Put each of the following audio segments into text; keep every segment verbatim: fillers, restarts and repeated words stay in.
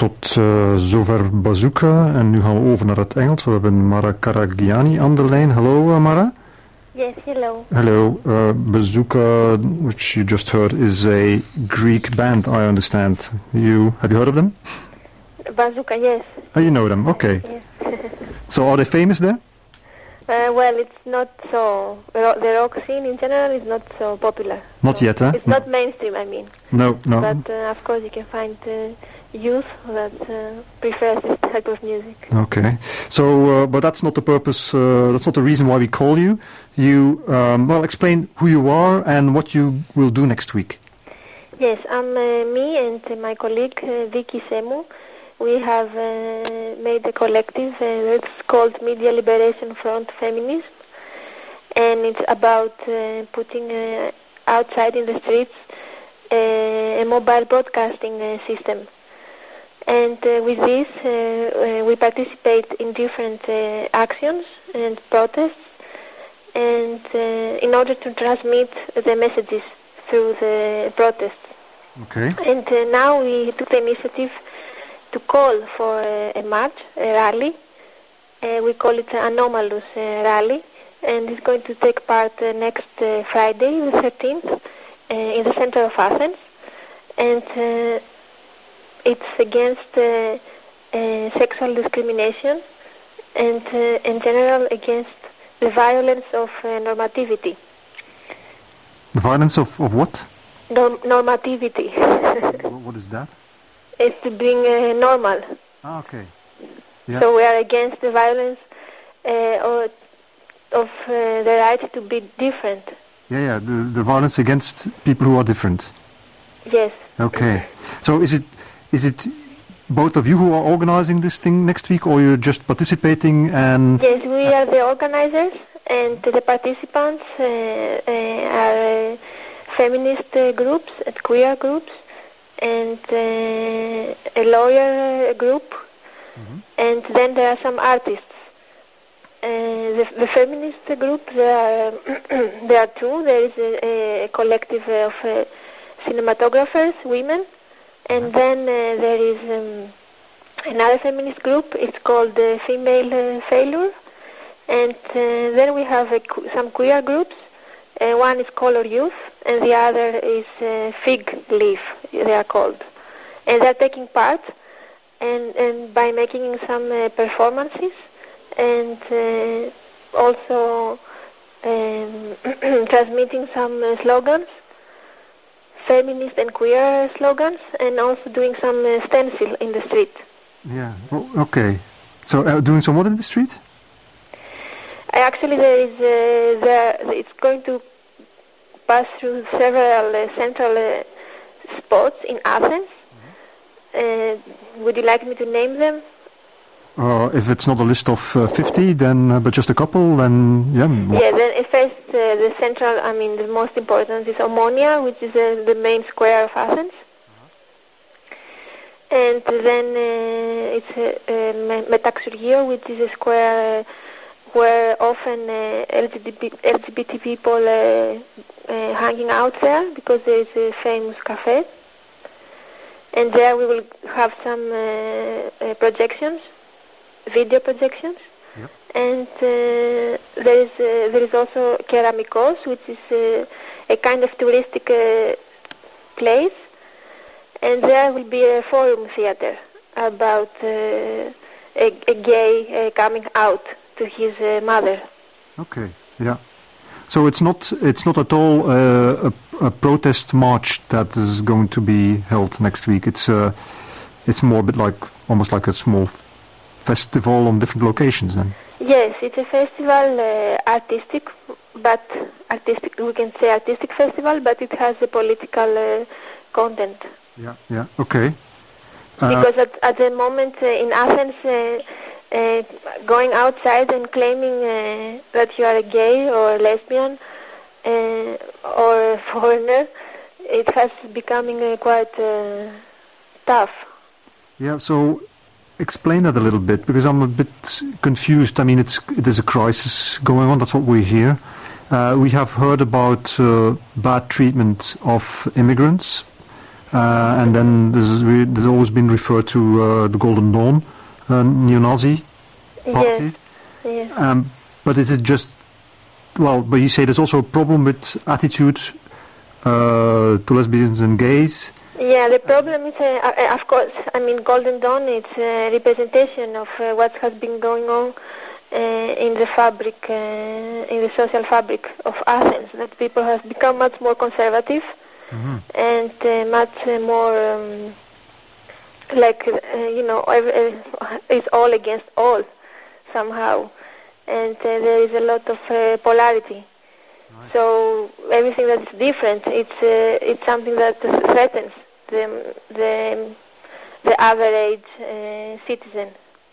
Tot uh, zover Bazooka. En nu gaan we over naar het Engels. We hebben Mara Karagiani aan de lijn. Hallo, uh, Mara. Yes, hello. Hello. Uh, Bazooka, which you just heard, is a Greek band, I understand. You have you heard of them? Bazooka, yes. Oh, you know them. Okay. Yes. So are they famous there? Uh, well, it's not so. The rock scene in general is not so popular. Not so yet, huh? It's not mainstream, I mean. No, no. But uh, of course, you can find uh, youth that uh, prefers this type of music. Okay. So, uh, but that's not the purpose. Uh, that's not the reason why we call you. You um, well, explain who you are and what you will do next week. Yes, I'm uh, me and uh, my colleague uh, Vicky Semu. We have uh, made a collective uh, that's called Media Liberation Front Feminism, and it's about uh, putting uh, outside in the streets uh, a mobile broadcasting uh, system. And uh, with this, uh, uh, we participate in different uh, actions and protests, and uh, in order to transmit the messages through the protests. Okay. And uh, now we took the initiative to call for uh, a march, a rally. Uh, we call it Anomalous uh, Rally, and it's going to take part uh, next uh, Friday, the thirteenth, uh, in the center of Athens. And uh, it's against uh, uh, sexual discrimination and uh, in general against the violence of uh, normativity. The violence of, of what? Norm- normativity. What is that? It's to bring uh, normal. Ah, okay. Yeah. So we are against the violence uh, or of uh, the right to be different. Yeah, yeah, the, the violence against people who are different. Yes. Okay. So is it is it both of you who are organizing this thing next week, or you're just participating and... Yes, we are the organizers, and the participants uh, uh, are uh, feminist uh, groups, and queer groups, and uh, a lawyer group, mm-hmm. and then there are some artists. Uh, the, the feminist group, there are, there are two. There is a, a collective of uh, cinematographers, women, and then uh, there is um, another feminist group. It's called uh, Female uh, Failure, and uh, then we have a, some queer groups. Uh, one is Color Youth, and the other is uh, Fig Leaf, they are called. And they're taking part and, and by making some uh, performances and uh, also um, transmitting some uh, slogans, feminist and queer slogans, and also doing some uh, stencil in the street. Yeah, well, okay. So uh, doing some what in the street? Actually, there is uh, there, it's going to pass through several uh, central uh, spots in Athens. Mm-hmm. Uh, would you like me to name them? Uh, if it's not a list of uh, fifty, then uh, but just a couple, then yeah. Yeah, then first uh, the central, I mean the most important is Omonia, which is uh, the main square of Athens. Uh-huh. And then uh, it's uh, uh, Metaxurgio, which is a square uh, where often uh, L G B T, L G B T people uh, uh, hanging out there because there is a famous cafe. And there we will have some uh, uh, projections, video projections. Yep. And uh, there is uh, there is also Keramikos, which is uh, a kind of touristic uh, place. And there will be a forum theater about uh, a, a gay uh, coming out to his uh, mother. Okay, yeah. So it's not it's not at all uh, a, a protest march that is going to be held next week. It's uh, it's more a bit like almost like a small f- festival on different locations then. Yes, it's a festival, uh, artistic, but artistic. We can say artistic festival, but it has a political uh, content. Yeah, yeah, okay. Uh, because at, at the moment uh, in Athens. Uh, Uh, going outside and claiming uh, that you are a gay or a lesbian uh, or a foreigner, it has becoming uh, quite uh, tough. Yeah, so explain that a little bit, because I'm a bit confused. I mean, it's it is a crisis going on, that's what we hear. Uh, we have heard about uh, bad treatment of immigrants, uh, and then there's, there's always been referred to uh, the Golden Dawn, uh, neo-Nazi party. Yes. Yes. Um, but is it just, well, but you say there's also a problem with attitude uh, to lesbians and gays. Yeah, the problem is, uh, uh, of course, I mean, Golden Dawn, it's a representation of uh, what has been going on uh, in the fabric, uh, in the social fabric of Athens, that people have become much more conservative mm-hmm. and uh, much uh, more, um, like, uh, you know, every, uh, it's all against all, somehow. And uh, there is a lot of uh, polarity. Right. So everything that is different, it's uh, it's something that threatens the the the average uh, citizen.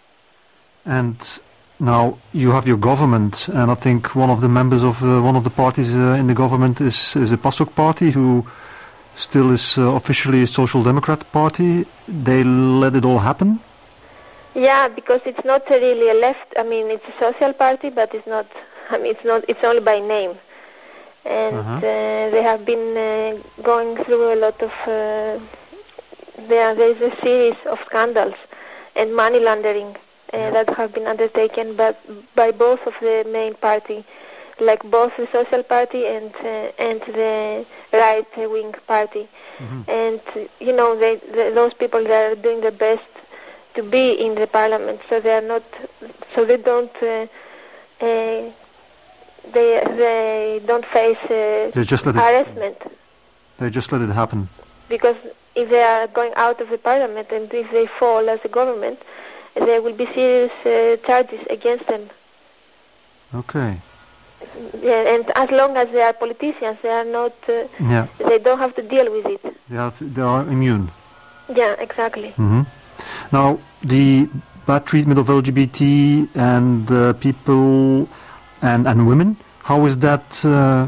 And now you have your government, and I think one of the members of uh, one of the parties uh, in the government is is the PASOK party, who still is uh, officially a Social Democrat party. They let it all happen. Yeah, because it's not really a left. I mean, it's a social party, but it's not. I mean, it's not. It's only by name, and uh-huh. uh, they have been uh, going through a lot of. Uh, there, there is a series of scandals and money laundering uh, yeah. that have been undertaken, but by both of the main party, like both the Social Party and uh, and the right-wing party, mm-hmm. and you know, they, the, those people that are doing the best to be in the parliament, so they are not, so they don't, uh, uh, they they don't face uh, they just let harassment. It, they just let it happen. Because if they are going out of the parliament and if they fall as a government, there will be serious uh, charges against them. Okay. Yeah, and as long as they are politicians, they are not. Uh, yeah. They don't have to deal with it. They are, they are immune. Yeah, exactly. Mm-hmm. Now, the bad treatment of L G B T and uh, people and and women, how is that? Uh,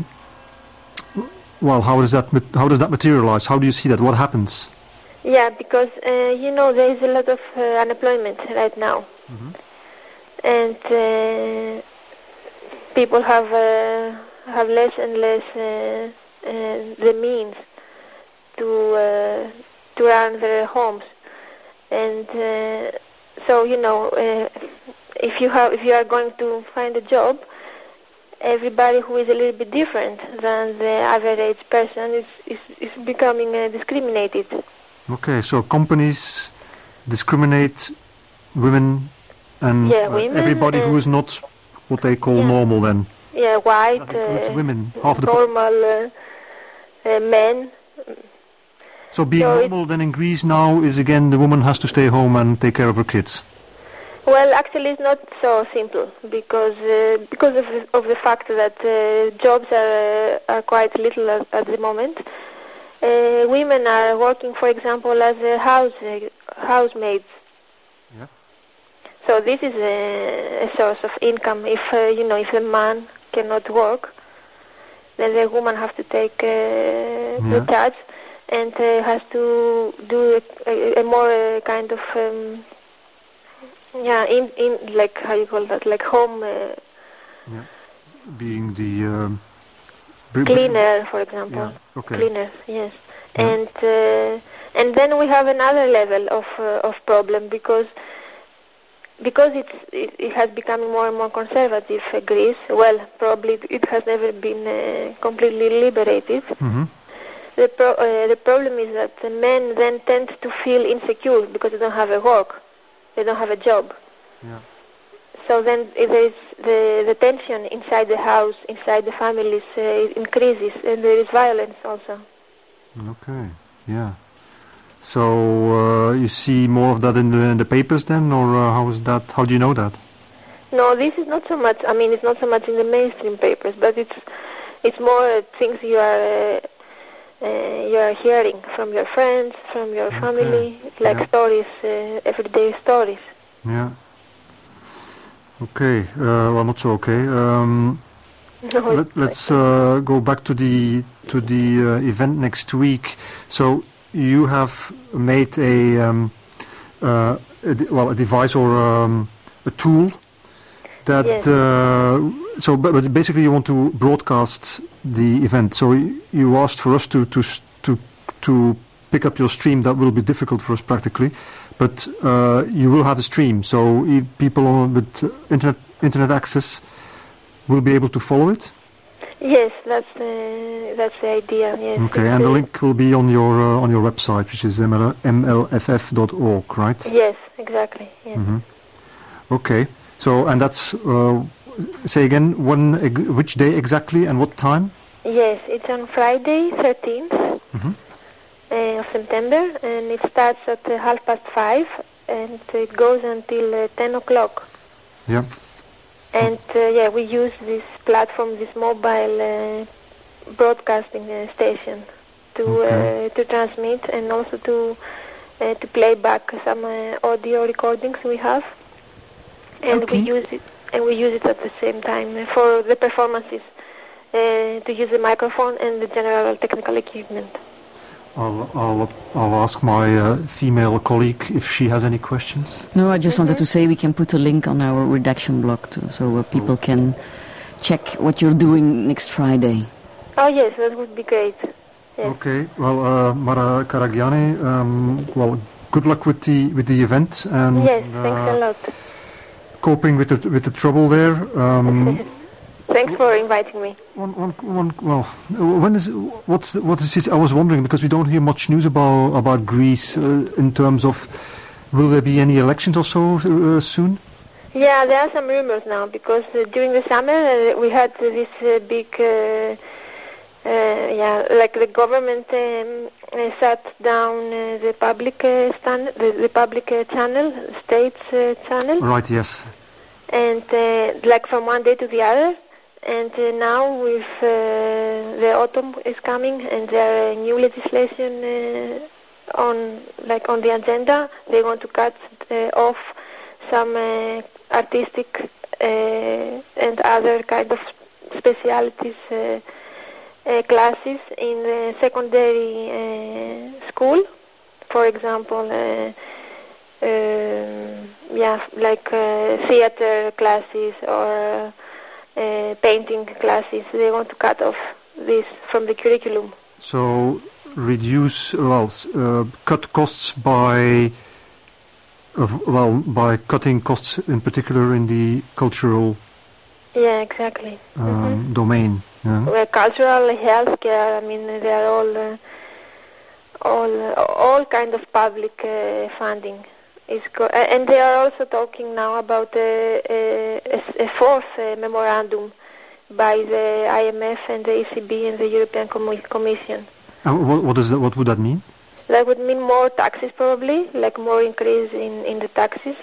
well, how does that how does that materialize? How do you see that? What happens? Yeah, because uh, you know there is a lot of uh, unemployment right now, mm-hmm. and uh, people have uh, have less and less uh, uh, the means to uh, to run their homes. And uh, so, you know, uh, if you have, if you are going to find a job, everybody who is a little bit different than the average person is is, is becoming uh, discriminated. Okay, so companies discriminate women and yeah, uh, women everybody who is not what they call yeah. normal. Then yeah, white, it's uh, women, half the normal uh, uh, men. So being so normal then in Greece now is again the woman has to stay home and take care of her kids. Well, actually, it's not so simple because uh, because of the, of the fact that uh, jobs are uh, are quite little at, at the moment. Uh, women are working, for example, as a house uh, housemaids. Yeah. So this is a, a source of income. If uh, you know, if the man cannot work, then the woman has to take uh, yeah. the charge. And uh, has to do a, a, a more uh, kind of um, yeah in in like how you call that like home uh, yeah. being the um, cleaner, for example. Yeah. Okay. Cleaners, yes. Yeah. And uh, and then we have another level of uh, of problem because because it's it, it has become more and more conservative. Uh, Greece, well, probably it has never been uh, completely liberated. Mm-hmm. The, pro uh, the problem is that the men then tend to feel insecure because they don't have a work, they don't have a job. Yeah. So then there is the, the tension inside the house, inside the families uh, increases, and there is violence also. Okay, yeah. So uh, you see more of that in the, in the papers then, or uh, how is that? How do you know that? No, this is not so much. I mean, it's not so much in the mainstream papers, but it's it's more uh, things you are. Uh, Uh, you are hearing from your friends, from your okay. family, like yeah. stories, uh, everyday stories. Yeah. Okay. Uh, well, not so okay. Um, no, let, let's uh, go back to the to the uh, event next week. So you have made a, um, uh, a well a device or um, a tool that. Yes. Uh, so, but, but basically, you want to broadcast the event. So you asked for us to to to to pick up your stream, that will be difficult for us practically. But uh, you will have a stream, so if people on, with uh, internet internet access will be able to follow it. Yes, that's uh, that's the idea. Yes. Okay, and the link will be on your uh, on your website, which is m l f f dot org, right? Yes, exactly. Yes. Mm-hmm. Okay, so and that's uh, say again when ex- which day exactly and what time? Yes, it's on Friday, thirteenth Mm-hmm. uh, of September, and it starts at uh, half past five, and it goes until uh, ten o'clock. Yeah. And uh, yeah, we use this platform, this mobile uh, broadcasting uh, station, to Okay. uh, to transmit and also to uh, to play back some uh, audio recordings we have, and Okay. we use it and we use it at the same time for the performances. Uh, to use the microphone and the general technical equipment. I'll I'll I'll ask my uh, female colleague if she has any questions. No, I just Mm-hmm. wanted to say we can put a link on our redaction blog too, so uh, people can check what you're doing next Friday. Oh yes, that would be great. Yes. Okay. Well, uh, Mara Karagiani, um, well, good luck with the with the event and Yes, thanks a uh, lot. coping with the with the trouble there. Um, Thanks for inviting me. One, one, one, well, when is what's the, what's the situation? I was wondering because we don't hear much news about about Greece uh, in terms of will there be any elections or so uh, soon? Yeah, there are some rumors now because uh, during the summer uh, we had uh, this uh, big, uh, uh, yeah, like the government um, uh, shut down uh, the public uh, stan- the, the public uh, channel, state's uh, channel, Right. Yes. and uh, like from one day to the other. And uh, now with uh, the autumn is coming and there are new legislation uh, on like on the agenda. They want to cut uh, off some uh, artistic uh, and other kind of specialities uh, uh, classes in the secondary uh, school. For example, uh, um, yeah, like uh, theater classes or uh, painting classes. They want to cut off this from the curriculum. So reduce well s- uh, cut costs by of, well by cutting costs in particular in the cultural Yeah, exactly. um, Mhm. domain. Yeah. Well, cultural, healthcare. I mean, they are all uh, all uh, all kind of public uh, funding. Is go- uh, and they are also talking now about uh, uh, a, s- a fourth uh, memorandum by the I M F and the E C B and the European Commi- Commission. And what, what is that? What would that mean? That would mean more taxes, probably, like more increase in, in the taxes,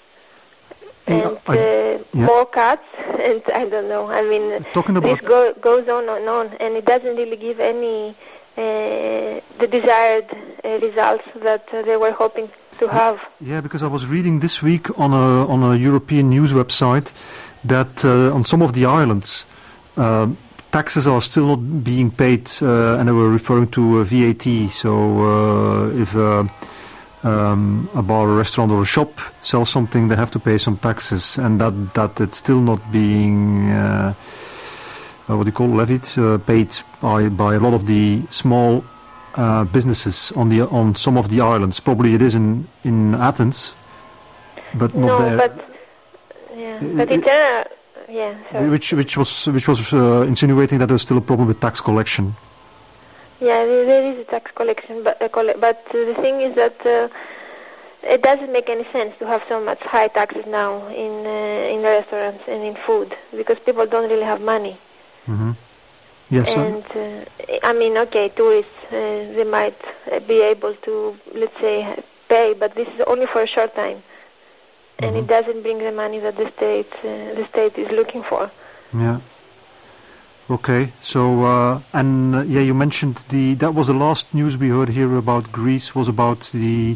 Eh, and I- uh, yeah. more cuts. And I don't know. I mean, Talking this about go, goes on and on, and it doesn't really give any uh, the desired uh, results that uh, they were hoping to have. yeah, because I was reading this week on a on a European news website that uh, on some of the islands uh, taxes are still not being paid, uh, and they were referring to uh, V A T. So uh, if uh, um, a bar, a restaurant, or a shop sells something, they have to pay some taxes, and that that it's still not being uh, uh, what do you call levied, uh, paid by by a lot of the small uh, businesses on the on some of the islands. Probably it is in in Athens, but not No, there. but yeah, Uh, but in general, yeah. Sorry. Which which was which was uh, insinuating that there's still a problem with tax collection. Yeah, there, there is a tax collection, but uh, colle- but uh, the thing is that uh, it doesn't make any sense to have so much high taxes now in uh, in restaurants and in food because people don't really have money. Mm-hmm. Yes. uh, And uh, I mean, okay, tourists uh, they might uh, be able to, let's say, pay, but this is only for a short time, and Mhm. it doesn't bring the money that the state uh, the state is looking for. Yeah. Okay. So uh, and uh, yeah, you mentioned the that was the last news we heard here about Greece was about the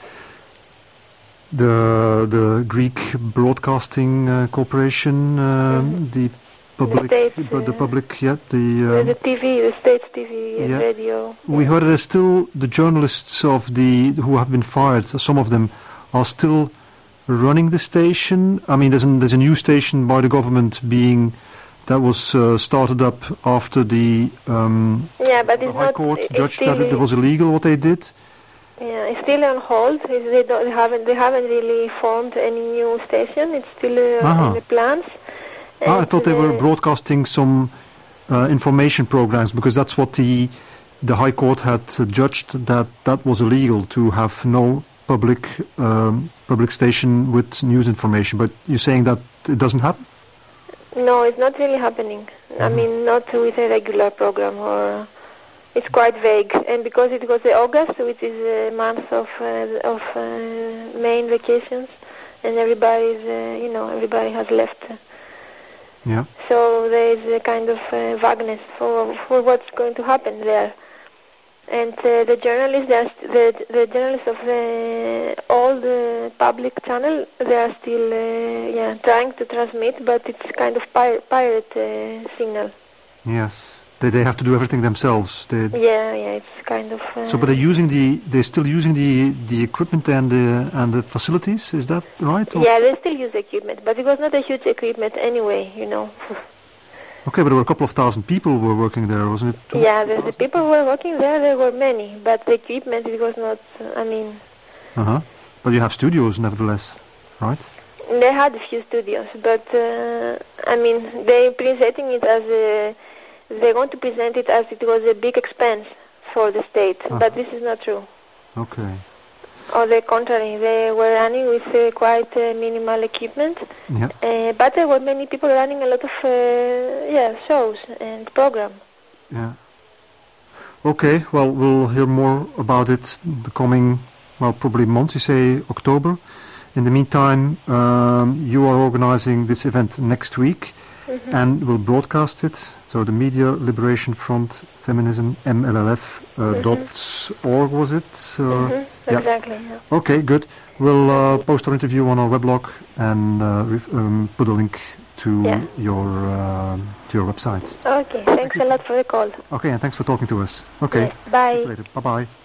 the the Greek Broadcasting uh, Corporation, um, the public, states, but the uh, public, yeah, the. The, Um, the T V, the state's T V, and yeah. radio. we yeah. heard there's still the journalists of the who have been fired. Some of them are still running the station. I mean, there's a, there's a new station by the government being that was uh, started up after the, um, Yeah, but the it's High not. Court it's judged that still- it was illegal what they did. Yeah, it's still on hold. It's, they, don't, they haven't they haven't really formed any new station. It's still uh, Uh-huh. in the plans. Ah, I And thought they were the- broadcasting some uh, information programs, because that's what the the High Court had uh, judged, that that was illegal to have no public um, public station with news information. But you're saying that it doesn't happen? No, it's not really happening. I Mhm. mean, not with a regular program, or it's quite vague. And because it was uh, August, which is a month of uh, of uh, main vacations, and everybody's, uh, you know, everybody has left. Yeah. So there is a kind of uh, vagueness for for what's going to happen there. And uh, the journalists, they are st- the the journalists of the all the public channel, they are still uh, yeah trying to transmit, but it's kind of pir- pirate uh, signal. Yes. They they have to do everything themselves. They, Yeah, yeah, it's kind of. Uh, so, but they're using the they're still using the the equipment and the and the facilities. Is that right? Or- yeah, they still use equipment, but it was not a huge equipment anyway, you know. Okay, but there were a couple of thousand people were working there, wasn't it? Two- Yeah, the, the people who were working there, there were many, but the equipment, it was not. I mean, Uh-huh. But you have studios, nevertheless, right? they had a few studios, but uh, I mean, they presenting it as a. They want to present it as it was a big expense for the state, Uh-huh. but this is not true. Okay. On the contrary, they were running with uh, quite uh, minimal equipment, Yeah. uh, but there were many people running a lot of uh, yeah shows and program. Yeah. Okay. Well, we'll hear more about it the coming, well, probably months. You say October. In the meantime, um, you are organizing this event next week, Mm-hmm. and will broadcast it. So the Media Liberation Front Feminism M L L F uh, Mhm. dot org was it? Uh, Mhm, yeah. Exactly. Yeah. Okay, good. We'll uh, post our interview on our weblog and uh, ref- um, put a link to Yeah. your uh, to your website. Okay. Thanks you a for- lot for the call. Okay, and thanks for talking to us. Okay, Yeah, bye. talk to you later. Bye bye.